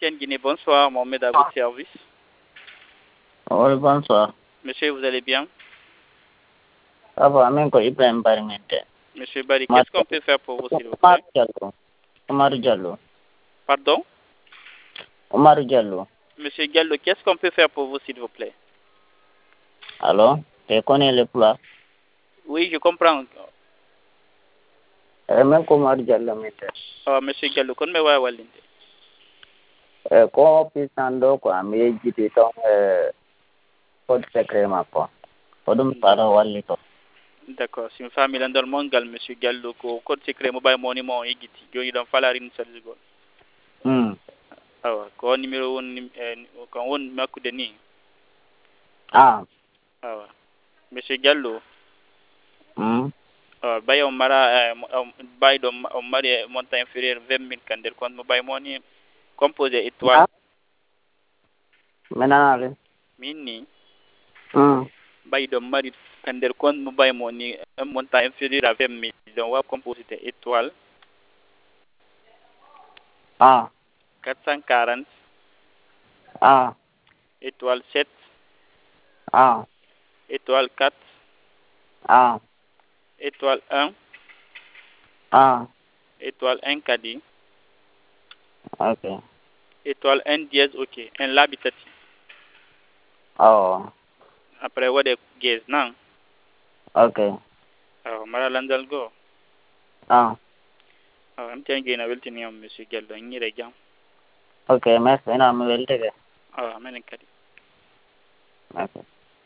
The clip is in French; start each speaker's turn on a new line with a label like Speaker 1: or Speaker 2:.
Speaker 1: MTN Guinée, bonsoir, Mohamed à votre service.
Speaker 2: Oui, bonsoir.
Speaker 1: Monsieur, vous allez bien?
Speaker 2: Ça va, même quand Ibrahim Barimete.
Speaker 1: Monsieur Bari, qu'est-ce qu'on peut faire pour vous, s'il vous
Speaker 2: Omar
Speaker 1: plaît?
Speaker 2: Diallo. Omar Diallo.
Speaker 1: Pardon?
Speaker 2: Omar Diallo.
Speaker 1: Monsieur Gallo, qu'est-ce qu'on peut faire pour vous, s'il vous plaît?
Speaker 2: Alors, tu connais le plat?
Speaker 1: Oui, je comprends.
Speaker 2: Même Omar Diallo mete.
Speaker 1: Monsieur Gallo, kon me waa wallinde.
Speaker 2: Ko pisando ko am yejjiti ton code secret makko. Ko ɗum para walli to.
Speaker 1: D'accord, si mi faami landal mon ngal monsieur Gallo ko code secret mobile money mo on yeggiti joni ɗon falarin salligol. Awa ko numéro won ko won makkude ni. Awa monsieur Gallo. Bay on mara bay ɗo on mari montant inférieur 20 000 kan nder compte mobile money composé étoile.
Speaker 2: Menale.
Speaker 1: Min ni. Bay ɗo mari kan nder compte mobile money un montant inférieur à 20 000 donc wa composé étoile. 440. Étoile 7. Étoile 4. Étoile 1. Étoile 1 kadi.
Speaker 2: Ok.
Speaker 1: Étoile 1 dièse ok. Un laaɓi tati. Après waɗe gaz nan.
Speaker 2: Ok.
Speaker 1: Mara landal goo. MTN Guinée weltiniyam monsieur Gallo ñire jam.
Speaker 2: Ok, merci. Ina mi weltike.
Speaker 1: Menen kadi.
Speaker 2: Ok.